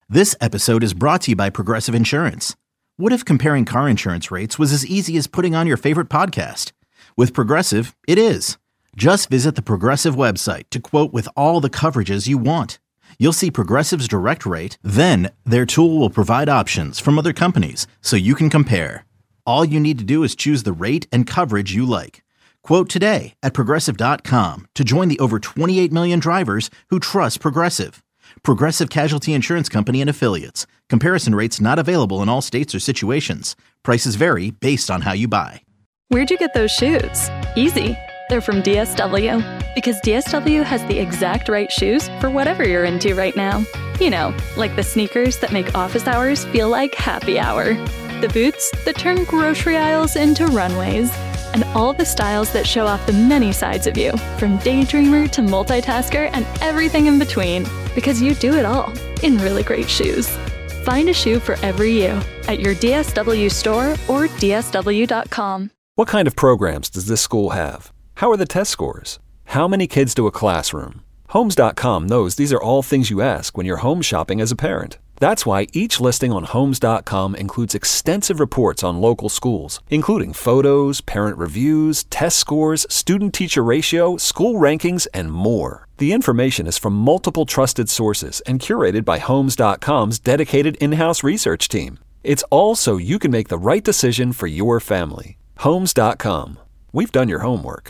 This episode is brought to you by Progressive Insurance. What if comparing car insurance rates was as easy as putting on your favorite podcast? With Progressive, it is. Just visit the Progressive website to quote with all the coverages you want. You'll see Progressive's direct rate, then their tool will provide options from other companies so you can compare. All you need to do is choose the rate and coverage you like. Quote today at Progressive.com to join the over 28 million drivers who trust Progressive. Progressive Casualty Insurance Company and Affiliates. Comparison rates not available in all states or situations. Prices vary based on how you buy. Where'd you get those shoes? Easy. They're from DSW. Because DSW has the exact right shoes for whatever you're into right now. You know, like the sneakers that make office hours feel like happy hour. The boots that turn grocery aisles into runways. And all the styles that show off the many sides of you, from daydreamer to multitasker and everything in between. Because you do it all in really great shoes. Find a shoe for every you at your DSW store or DSW.com. What kind of programs does this school have? How are the test scores? How many kids to a classroom? Homes.com knows these are all things you ask when you're home shopping as a parent. That's why each listing on Homes.com includes extensive reports on local schools, including photos, parent reviews, test scores, student-teacher ratio, school rankings, and more. The information is from multiple trusted sources and curated by Homes.com's dedicated in-house research team. It's all so you can make the right decision for your family. Homes.com. We've done your homework.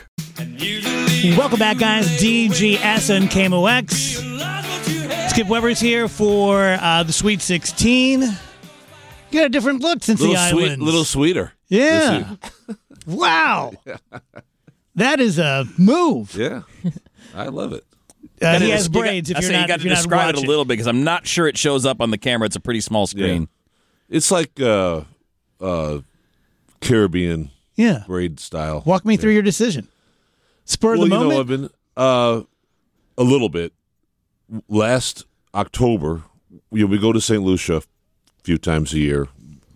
Welcome back, guys. DGS and KMOX. Skip Weber's here for the Sweet 16. You got a different look since the islands. Little sweeter. Yeah. Wow. That is a move. Yeah. I love it. He has braids. You got to describe it a little bit because I'm not sure it shows up on the camera. It's a pretty small screen. Yeah. It's like Caribbean braid style. Walk me through your decision. Spur of the moment? I've been a little bit. Last October, we go to St. Lucia a few times a year.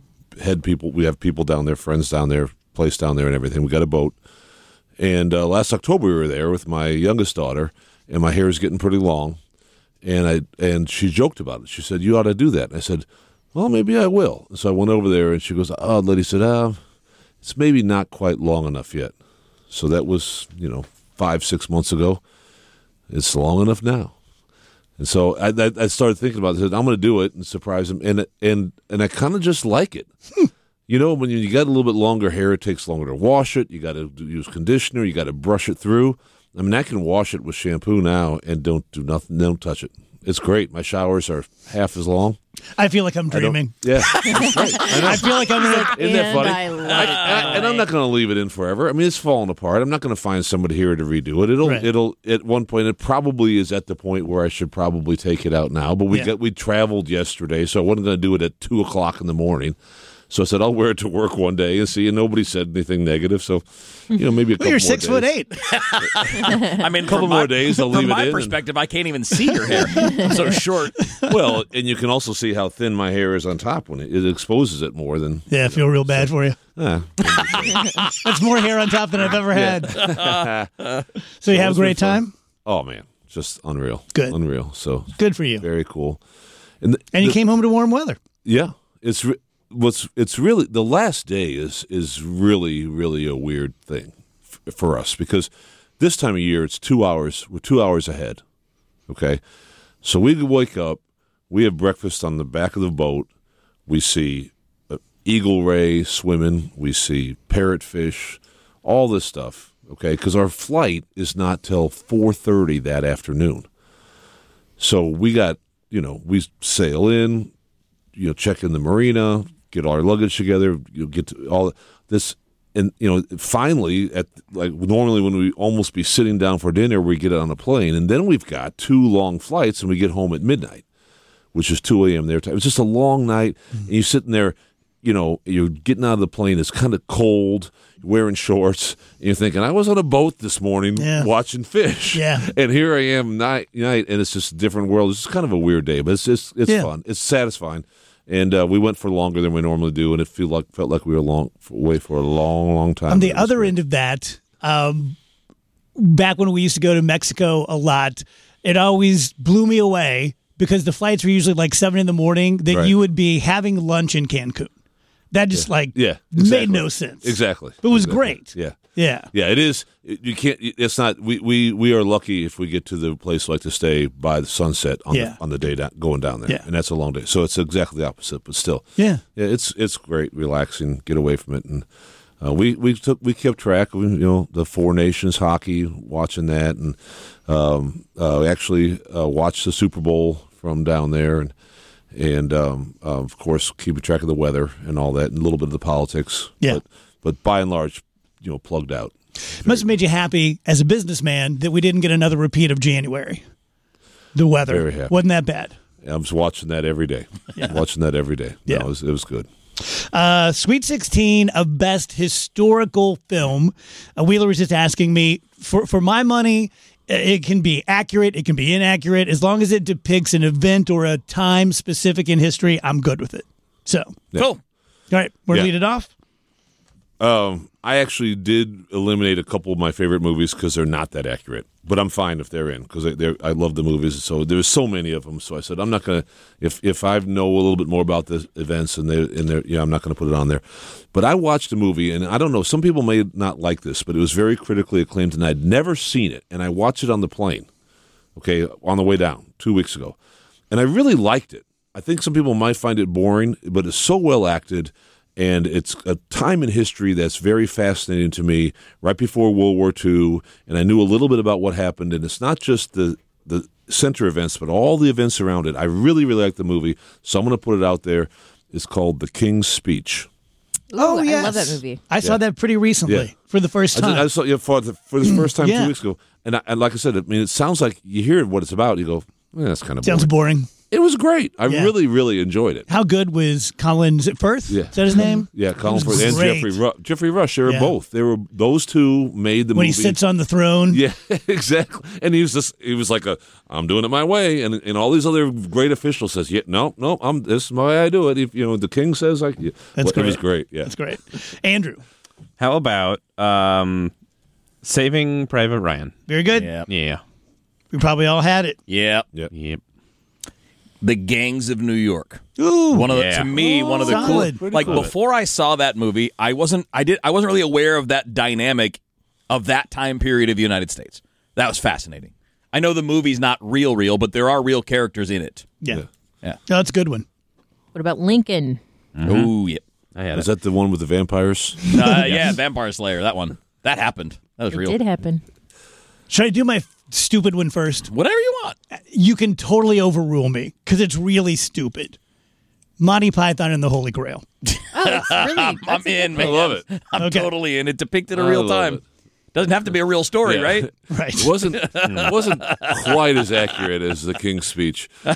We have people down there, friends down there, place down there and everything. We got a boat. And last October we were there with my youngest daughter, and my hair is getting pretty long. And she joked about it. She said, "You ought to do that." And I said, "Well, maybe I will." And so I went over there, and she goes, Lady said, it's maybe not quite long enough yet. So that was, 5-6 months ago. It's long enough now. And so I started thinking about it. I said, I'm going to do it and surprise him. And I kind of just like it. When you got a little bit longer hair, it takes longer to wash it. You got to use conditioner. You got to brush it through. I mean, I can wash it with shampoo now and don't do nothing. Don't touch it. It's great. My showers are half as long. I feel like I'm dreaming. Yeah, that's right. I feel like I'm going to. Isn't that funny? I love and I'm not going to leave it in forever. I mean, it's falling apart. I'm not going to find somebody here to redo it. It'll at one point. It probably is at the point where I should probably take it out now. But we traveled yesterday, so I wasn't going to do it at 2:00 in the morning. So I said, I'll wear it to work one day and see. And nobody said anything negative. So, maybe a couple more days. You're 6'8". I mean, a couple more days, I'll leave it in. From my perspective, I can't even see your hair. I'm so short. Well, and you can also see how thin my hair is on top when it exposes it more than. Yeah, I feel real bad for you. That's more hair on top than I've ever had. So you have a great time? Oh, man. Just unreal. Good. Unreal. So good for you. Very cool. And you came home to warm weather. Yeah. It's really the last day is really, really a weird thing for us because this time of year it's 2 hours. We're 2 hours ahead. Okay, so we wake up, we have breakfast on the back of the boat. We see eagle ray swimming. We see parrotfish, all this stuff. Okay, because our flight is not till 4:30 that afternoon. So we got we sail in, check in the marina. Get all our luggage together, get to all this, and finally, normally when we almost be sitting down for dinner, we get on a plane, and then we've got 2 long flights, and we get home at midnight, which is 2 a.m. their time. It's just a long night, and you're sitting there, you're getting out of the plane. It's kind of cold, you're wearing shorts, and you're thinking, I was on a boat this morning watching fish, and here I am night, and it's just a different world. It's kind of a weird day, but it's fun. It's satisfying. And we went for longer than we normally do, and it felt like we were away for a long, long time. On the other end of that, back when we used to go to Mexico a lot, it always blew me away because the flights were usually like 7 in the morning, that Right. you would be having lunch in Cancun. That just Yeah, made exactly. no sense. Exactly. But it was Exactly. great. Yeah. Yeah. Yeah, it is. You can't. It's not. We are lucky if we get to the place like to stay by the sunset on the day going down there, Yeah. and that's a long day. So it's exactly the opposite, but still, Yeah. it's great, relaxing, get away from it, and we kept track of the Four Nations hockey, watching that, and actually watched the Super Bowl from down there, and of course keeping track of the weather and all that, and a little bit of the politics. Yeah. But by and large, plugged out. Must have made you happy as a businessman that we didn't get another repeat of January. The weather Very happy. wasn't that bad. I was watching that every day. Yeah. Watching that every day. Yeah. No, it was good. Sweet 16 of Best Historical Film. Wheeler was just asking me, for my money, it can be accurate, it can be inaccurate. As long as it depicts an event or a time specific in history, I'm good with it. So, Cool. all right, we're Yeah. lead it off. I actually did eliminate a couple of my favorite movies because they're not that accurate. But I'm fine if they're in because I love the movies. So there's so many of them. So I said I'm not gonna if I know a little bit more about the events and I'm not gonna put it on there. But I watched a movie and I don't know. Some people may not like this, but it was very critically acclaimed and I'd never seen it. And I watched it on the plane. Okay, on the way down 2 weeks ago, and I really liked it. I think some people might find it boring, but it's so well acted. And it's a time in history that's very fascinating to me, right before World War II, and I knew a little bit about what happened, and it's not just the center events, but all the events around it. I really, really like the movie, so I'm going to put it out there. It's called The King's Speech. Oh, yes. I love that movie. I saw that pretty recently Yeah. for the first time. I saw for the first time Yeah. 2 weeks ago, and like I said, I mean, it sounds like you hear what it's about, you go, that's kind of Sounds boring. boring. It was great. I Yeah. really, really enjoyed it. How good was Colin? Is it Firth? Yeah. Is that his name? Yeah, Colin It was Firth and great. Jeffrey Rush. They were Yeah. both. Those two made the When movie. he sits on the throne. Yeah, exactly. And he was like I'm doing it my way, and all these other great officials says, yeah, no, this is my way I do it. If the king says like, yeah. That's It was great. great. Yeah, That's great. Andrew, How about Saving Private Ryan? very good. Yeah. Yeah. We probably all had it. Yeah. Yep. The Gangs of New York. Ooh. One of the, Yeah. to me, one of the Solid. cool. Like before I saw that movie, I wasn't really aware of that dynamic of that time period of the United States. That was fascinating. I know the movie's not real, but there are real characters in it. Yeah. Yeah. No, that's a good one. What about Lincoln? Ooh, yep. I had is it. that the one with the vampires? Yeah, Vampire Slayer. That one. That happened. That was It real. did happen. Should I do my stupid one first? Whatever you want. You can totally overrule me because it's really stupid. Monty Python and the Holy Grail. Oh, it's really. I'm in, man. I love it. I'm Okay. totally in. It depicted a I real love time. it. Doesn't have to be a real story, Yeah. right? Right. It wasn't quite as accurate as the King's Speech, but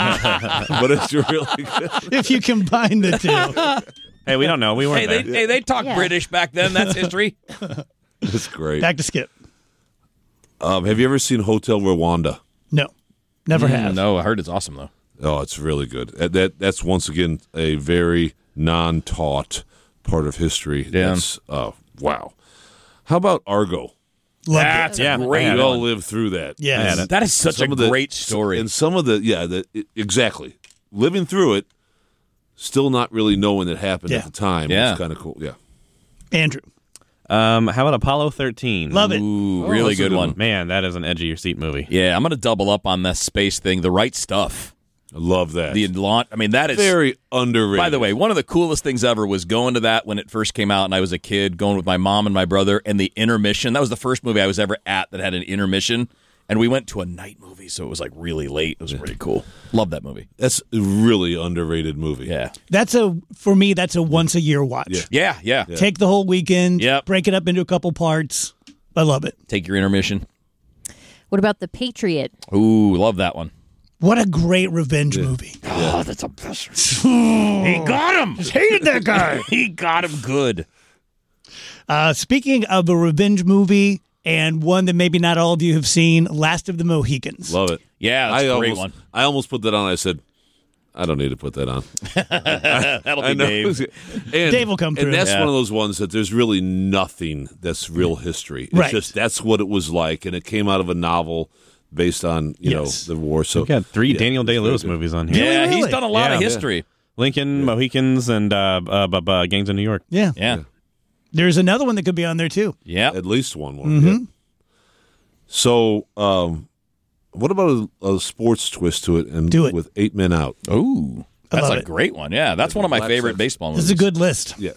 it's really good. If you combine the two. Hey, we don't know. We weren't there. They talked Yeah. British back then. That's history. It's great. Back to Skip. Have you ever seen Hotel Rwanda? No. Never have. No, I heard it's awesome though. Oh, it's really good. That's once again a very non-taught part of history. Yeah. That's, wow. How about Argo? Loved That's it. Yeah, a great I had We it. all lived through that. Yes. That is such a Some of the- great story. And some of the exactly. Living through it, still not really knowing it happened Yeah. at the time. Yeah. It's kind of cool. Yeah. Andrew. How about Apollo 13? Love it. Ooh, Oh, really that's a good good one. one. Man, that is an edge of your seat movie. Yeah, I'm going to double up on this space thing. The Right Stuff. I love that. The launch. I mean, that is very underrated. By the way, one of the coolest things ever was going to that when it first came out and I was a kid, going with my mom and my brother, and the intermission. That was the first movie I was ever at that had an intermission. And we went to a night movie, so it was like really late. It was pretty cool. Love that movie. That's a really underrated movie. Yeah. For me, that's a once a year watch. Yeah. Yeah. Take the whole weekend, Yep. break it up into a couple parts. I love it. Take your intermission. What about The Patriot? Ooh, love that one. What a great revenge movie. Oh, that's a He got him. Just hated that guy. He got him good. Speaking of a revenge movie and one that maybe not all of you have seen, Last of the Mohicans. Love it. Yeah, that's a great almost, one. I almost put that on. I said, I don't need to put that on. That'll be I know. Dave. And, Dave will come through. And that's Yeah. one of those ones that there's really nothing that's real history. It's Right. just that's what it was like, and it came out of a novel based on Yes. the war. So We've got 3 yeah, Daniel it's very Day-Lewis good. movies on here. Yeah, he's really? done a lot of Yeah. history. Lincoln, Mohicans, and Gangs of New York. Yeah. Yeah. There's another one that could be on there too. Yeah. At least one more. Yeah. So, what about a sports twist to it? And Do it. with 8 Men Out. Ooh. That's love a it. great one. Yeah, that's one of my Black favorite Sox. baseball This movies. is a good list. Yeah.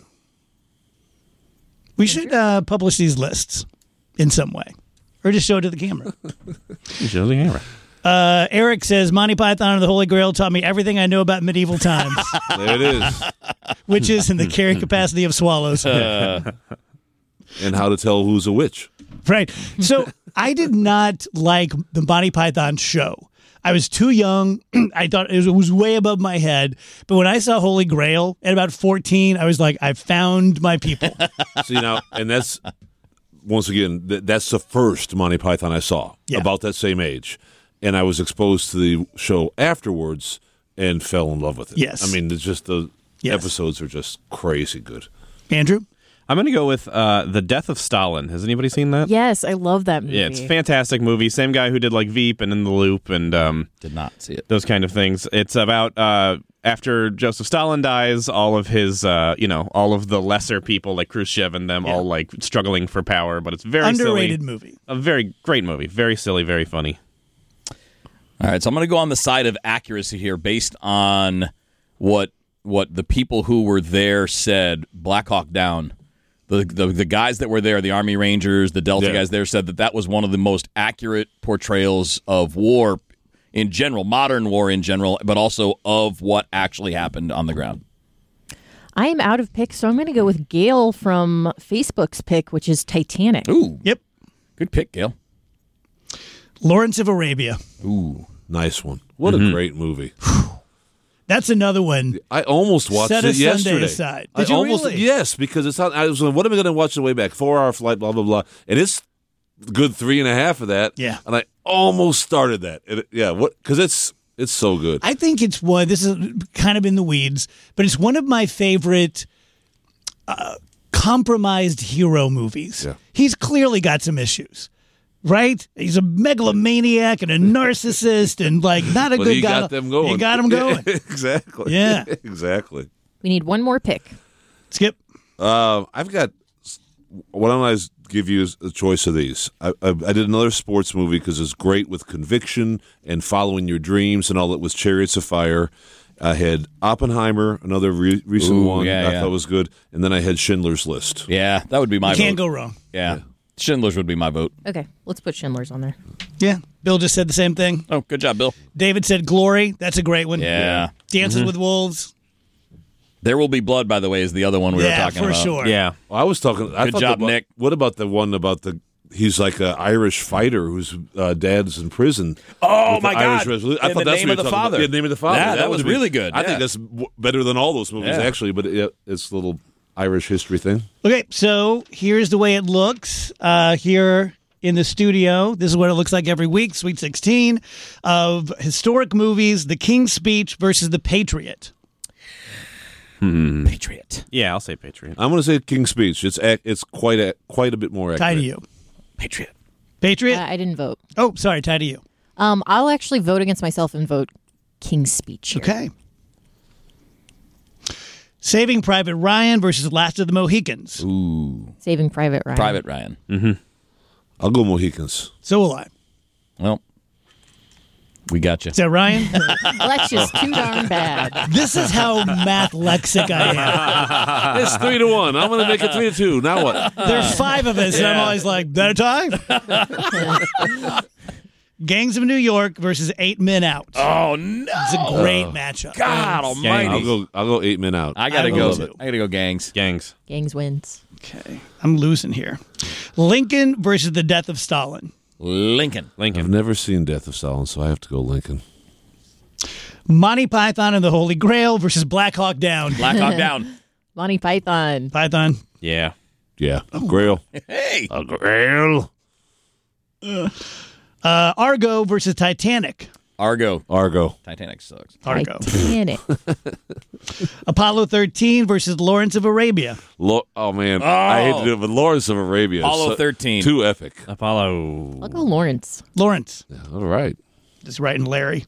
We should publish these lists in some way, or just show it to the camera. Show the camera. Eric says Monty Python and the Holy Grail taught me everything I know about medieval times, There it is. witches and the carrying capacity of swallows. And how to tell who's a witch. Right. So I did not like the Monty Python show. I was too young. I thought it was way above my head. But when I saw Holy Grail at about 14, I was like, I found my people. See now, and that's once again that's the first Monty Python I saw. Yeah. About that same age, and I was exposed to the show afterwards and fell in love with it. Yes. I mean, it's just the Yes. episodes are just crazy good. Andrew? I'm going to go with The Death of Stalin. Has anybody seen that? Yes, I love that movie. Yeah, it's a fantastic movie. Same guy who did like Veep and In the Loop and Did not see it. those kind of things. It's about after Joseph Stalin dies, all of his, all of the lesser people like Khrushchev and them all like struggling for power. But it's very Underrated silly. movie. A very great movie. Very silly, very funny. All right, so I'm going to go on the side of accuracy here based on what the people who were there said. Black Hawk Down. The guys that were there, the Army Rangers, the Delta guys there, said that was one of the most accurate portrayals of war in general, modern war in general, but also of what actually happened on the ground. I am out of picks, so I'm going to go with Gail from Facebook's pick, which is Titanic. Ooh, Yep. good pick, Gail. Lawrence of Arabia. Ooh, Nice one. What a great movie. That's another one. I almost watched Set a it yesterday. Sunday aside. I Did you almost really? Yes, because it's not. I was like, what am I going to watch the way back? 4-hour flight, blah blah blah, and it's a good 3.5 of that. Yeah. and I almost started that. What? Because it's so good. I think it's one, this is kind of in the weeds, but it's one of my favorite compromised hero movies. Yeah. He's clearly got some issues, right? He's a megalomaniac and a narcissist and like not a But good he guy. got them going. He got them going. Exactly. Yeah. Exactly. We need one more pick. Skip. I've got. Why don't I give you a choice of these? I did another sports movie because it's great with conviction and following your dreams and all that was Chariots of Fire. I had Oppenheimer, another recent one I thought was good, and then I had Schindler's List. yeah, that would be my Can't vote. go wrong. Yeah. Schindler's would be my vote. Okay, let's put Schindler's on there. Yeah. Bill just said the same thing. Oh, good job, Bill. David said Glory. That's a great one. Yeah. Dances with Wolves. There Will Be Blood, by the way, is the other one we were Yeah, talking for about. sure. Yeah. Well, I was talking. I Good thought job, Nick. What about the one about he's like an Irish fighter whose dad's in prison. Oh, with my the Irish God. Resolution. I And thought the that's Name what of you're the talking about. Father. Yeah, Name of the Father. Yeah, that was would be- really good, I yeah. think that's better than all those movies Yeah. actually. But it's a little Irish history thing. Okay, so here's the way it looks here in the studio. This is what it looks like every week, Sweet 16 of historic movies, The King's Speech versus The Patriot. Patriot. Yeah, I'll say Patriot. I'm going to say King's Speech. It's quite a bit more accurate. Tie to you. Patriot. Patriot? I didn't vote. Oh, sorry, tie to you. I'll actually vote against myself and vote King's Speech here. Okay. Saving Private Ryan versus Last of the Mohicans. Ooh. Saving Private Ryan. Private Ryan. I'll go Mohicans. So will I. Well, we got you. Is that Ryan? Well, that's just too darn bad. This is how math lexic I am. It's 3-1. I'm going to make it 3-2. Now what? There are 5 of us, and I'm always like, that a tie? Gangs of New York versus 8 Men Out. Oh, no. It's a great matchup. God almighty. I'll go 8 Men Out. I got to I go. love it. I got to go gangs. Gangs. Gangs wins. Okay, I'm losing here. Lincoln versus The Death of Stalin. Lincoln. I've never seen Death of Stalin, so I have to go Lincoln. Monty Python and the Holy Grail versus Black Hawk Down. Black Hawk Down. Monty Python. Python. Yeah. Yeah. Grail. Hey. A Grail. Argo versus Titanic. Argo. Argo. Titanic sucks. Argo. Titanic. Apollo 13 versus Lawrence of Arabia. Oh, man. I hate to do it, but Lawrence of Arabia. Apollo 13. Too epic. Apollo. I'll go Lawrence. Lawrence. Yeah, all right. Just writing Larry.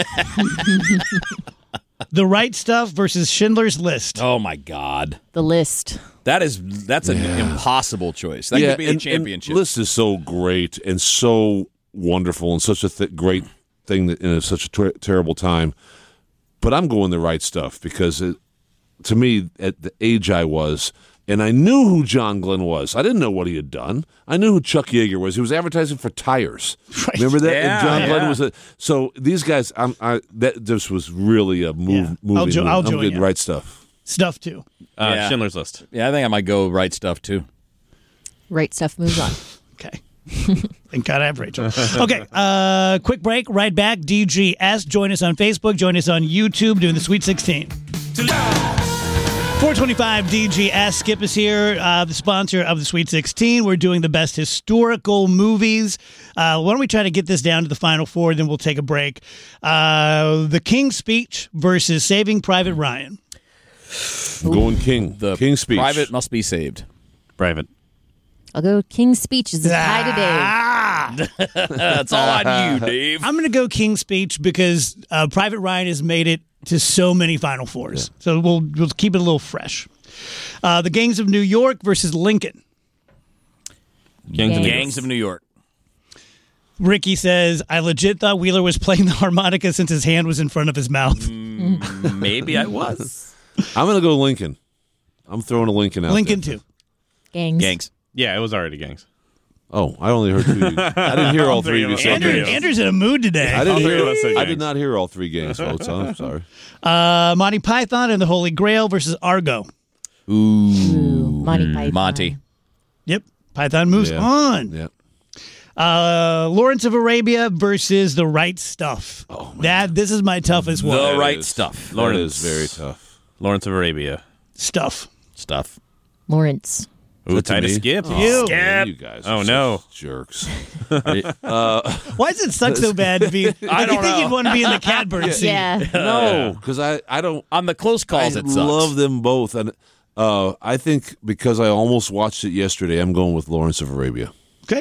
The Right Stuff versus Schindler's List. Oh, my God. The List. That's an impossible choice. That could be a championship. And List is so great and so wonderful and such a great thing in such a terrible time. But I'm going The Right Stuff because, to me, at the age I was, and I knew who John Glenn was. I didn't know what he had done. I knew who Chuck Yeager was. He was advertising for tires. Right. Remember that? Yeah, John Glenn was so these guys. This was really a movie. I'll join I'm getting you. Right Stuff. Stuff, too. Yeah. Schindler's List. Yeah, I think I might go Right Stuff, too. Right Stuff moves on. Okay. Thank God I have Rachel. Okay, quick break. Right back. DGS. Join us on Facebook. Join us on YouTube doing the Sweet 16. 425 DGS. Skip is here, the sponsor of the Sweet 16. We're doing the best historical movies. Why don't we try to get this down to the final four, then we'll take a break. The King's Speech versus Saving Private Ryan. I'm going King. The King's Speech. Private must be saved. Private. I'll go King's Speech is a tie today. That's all on you, Dave. I'm going to go King's Speech because Private Ryan has made it to so many Final Fours. Yeah. So we'll keep it a little fresh. The Gangs of New York versus Lincoln. Gangs of New York. Ricky says, I legit thought Wheeler was playing the harmonica since his hand was in front of his mouth. Maybe I was. I'm going to go Lincoln. I'm throwing a Lincoln out Lincoln, there. too. Gangs. Yeah, it was already Gangs. Oh, I only heard two. I didn't hear all three of you say Gangs. Andrew's in a mood today. I did not hear all three Gangs votes. I'm sorry. Monty Python and the Holy Grail versus Argo. Ooh, Monty Python. Monty. Yep. Python moves on. Yeah. Lawrence of Arabia versus The Right Stuff. Oh, man. This is my toughest one. The Right Stuff. That is very tough. Lawrence of Arabia. Stuff. Lawrence. Ooh, Titus Skip. You. Man, you guys are such jerks. Why does it suck so bad to be? I don't think you'd want to be in the catbird seat. Yeah. No, because I don't. On the close calls, it sucks. Love them both, and I think because I almost watched it yesterday, I'm going with Lawrence of Arabia. Okay.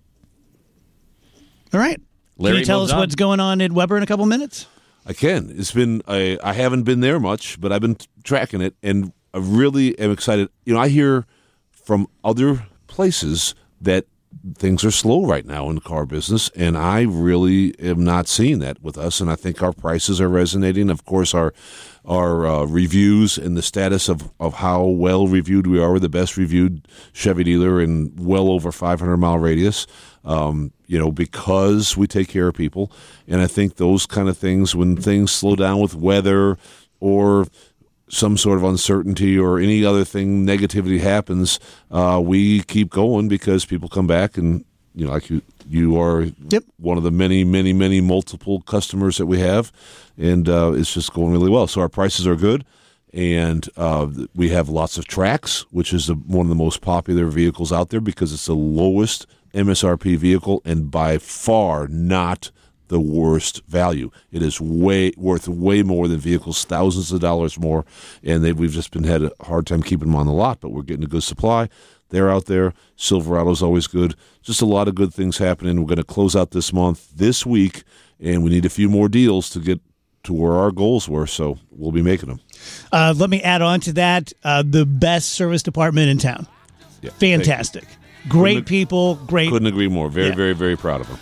All right. Larry Can you tell moves us on. what's going on at Weber in a couple minutes? I can. It's been I haven't been there much, but I've been tracking it, and I really am excited. I hear from other places that things are slow right now in the car business, and I really am not seeing that with us. And I think our prices are resonating. Of course, our reviews and the status of how well reviewed we are. We're the best reviewed Chevy dealer in well over 500-mile radius. Because we take care of people. And I think those kind of things, when things slow down with weather or some sort of uncertainty or any other thing, negativity happens, we keep going because people come back and, like you are one of the many, many, many multiple customers that we have. And it's just going really well. So our prices are good. And we have lots of tracks, which is one of the most popular vehicles out there because it's the lowest MSRP vehicle and by far not the worst value. It is worth way more than vehicles, thousands of dollars more, and we've just had a hard time keeping them on the lot, but we're getting a good supply. They're out there. Silverado's always good. Just a lot of good things happening. We're going to close out this week, and we need a few more deals to get to where our goals were, so we'll be making them. Let me add on to that, the best service department in town. Yeah, fantastic. Great people. Great. Couldn't agree more. Very, very, very proud of them.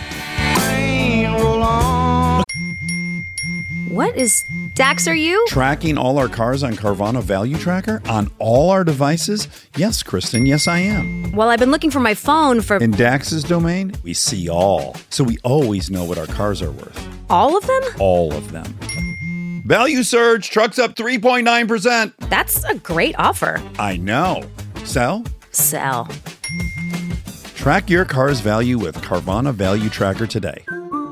What is Dax, are you? Tracking all our cars on Carvana Value Tracker on all our devices? Yes, Kristen, yes, I am. Well, I've been looking for my phone for... In Dax's domain, we see all. So we always know what our cars are worth. All of them? All of them. Value surge, trucks up 3.9%. That's a great offer. I know. Sell? Sell. Track your car's value with Carvana Value Tracker today.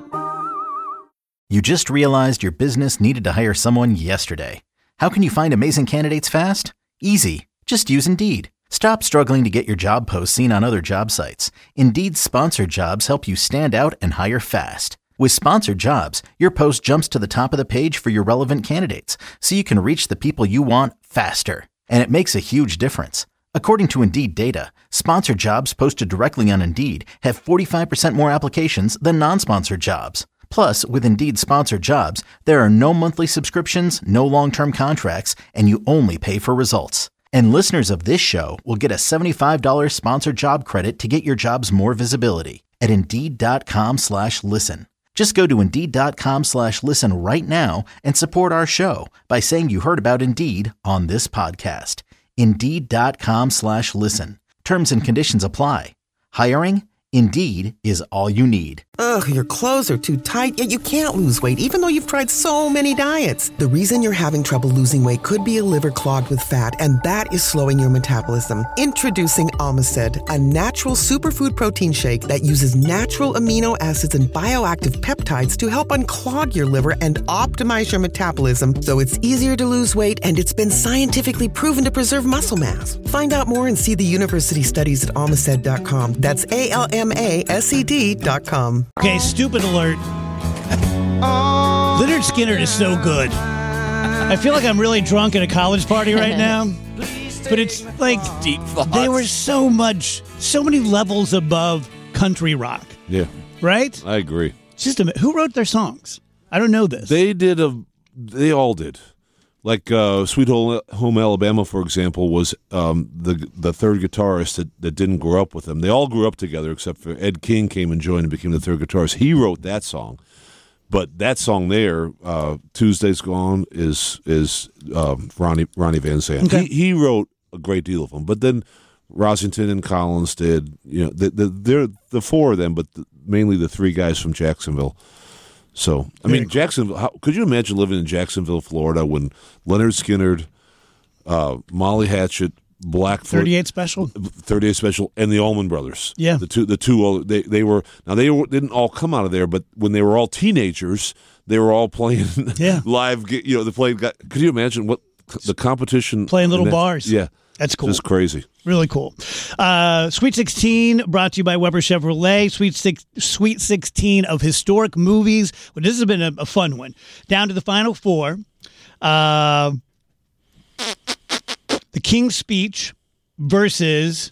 You just realized your business needed to hire someone yesterday. How can you find amazing candidates fast? Easy. Just use Indeed. Stop struggling to get your job posts seen on other job sites. Indeed's sponsored jobs help you stand out and hire fast. With Sponsored Jobs, your post jumps to the top of the page for your relevant candidates, so you can reach the people you want faster. And it makes a huge difference. According to Indeed data, sponsored jobs posted directly on Indeed have 45% more applications than non-sponsored jobs. Plus, with Indeed Sponsored Jobs, there are no monthly subscriptions, no long-term contracts, and you only pay for results. And listeners of this show will get a $75 sponsored job credit to get your jobs more visibility at Indeed.com/listen. Just go to Indeed.com/listen right now and support our show by saying you heard about Indeed on this podcast. Indeed.com/listen. Terms and conditions apply. Hiring? Indeed is all you need. Ugh, your clothes are too tight, yet you can't lose weight even though you've tried so many diets. The reason you're having trouble losing weight could be a liver clogged with fat, and that is slowing your metabolism. Introducing Omicid, a natural superfood protein shake that uses natural amino acids and bioactive peptides to help unclog your liver and optimize your metabolism so it's easier to lose weight, and it's been scientifically proven to preserve muscle mass. Find out more and see the university studies at Omicid.com. That's ALMASED.com. Okay, stupid alert. Lynyrd Skynyrd is so good. I feel like I'm really drunk at a college party right now. But it's like Deep thoughts. they were so many levels above country rock. Yeah, Right? I agree. It's just who wrote their songs? I don't know this. They all did. Like Sweet Home Alabama, for example, was the third guitarist that didn't grow up with them. They all grew up together, except for Ed King came and joined and became the third guitarist. He wrote that song, but that song there, "Tuesday's Gone," is Ronnie Van Zant. Okay. He wrote a great deal of them, but then Rosington and Collins did. You know, they're the four of them, but mainly the three guys from Jacksonville. So, I mean, Jacksonville. Could you imagine living in Jacksonville, Florida, when Lynyrd Skynyrd, Molly Hatchet, Blackfoot, 38 Special, and the Allman Brothers? Yeah, the two. They didn't all come out of there, but when they were all teenagers, they were all playing live. You know, they played. Could you imagine what the competition playing little bars? Yeah. That's cool. Just crazy. Really cool. Sweet 16 brought to you by Weber Chevrolet. Sweet 16 of historic movies. Well, this has been a fun one. Down to the final four. The King's Speech versus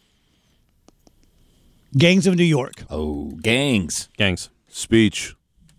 Gangs of New York. Oh, Gangs. Speech.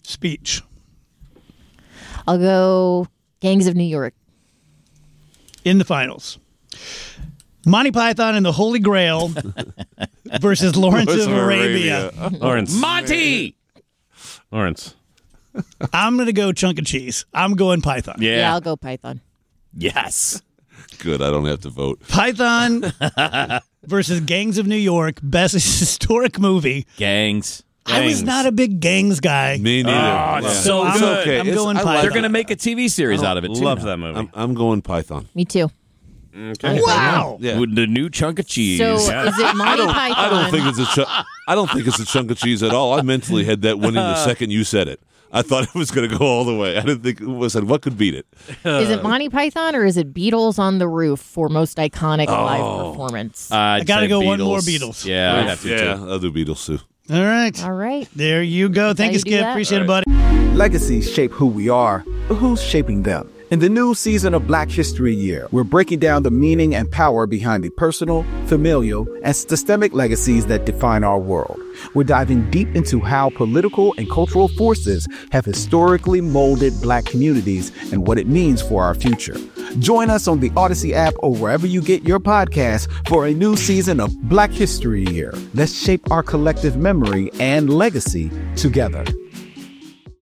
I'll go Gangs of New York. In the finals. Monty Python and the Holy Grail versus Lawrence of Arabia. Lawrence. Monty! Lawrence. I'm going to go chunk of cheese. I'm going Python. Yeah, I'll go Python. Yes. Good. I don't have to vote. Python versus Gangs of New York. Best historic movie. Gangs. I was not a big Gangs guy. Me neither. Oh, so I'm, good. okay. I'm going Python. They're going to make a TV series out of it, too. Love now. that movie. I'm going Python. Me too. Okay. Wow. Yeah. With the new chunk of cheese. So is it Monty Python? I don't think it's a chunk of cheese at all. I mentally had that winning the second you said it. I thought it was going to go all the way. I didn't think what could beat it. Is it Monty Python or is it Beatles on the Roof for most iconic live performance? I got to go one more Beatles. Yeah, I'd have to too. I'll do Beatles too. All right. All right. There you go. Thank you, how you do Skip. that. Appreciate it, buddy. Legacies shape who we are, but who's shaping them? In the new season of Black History Year, we're breaking down the meaning and power behind the personal, familial, and systemic legacies that define our world. We're diving deep into how political and cultural forces have historically molded Black communities and what it means for our future. Join us on the Odyssey app or wherever you get your podcasts for a new season of Black History Year. Let's shape our collective memory and legacy together.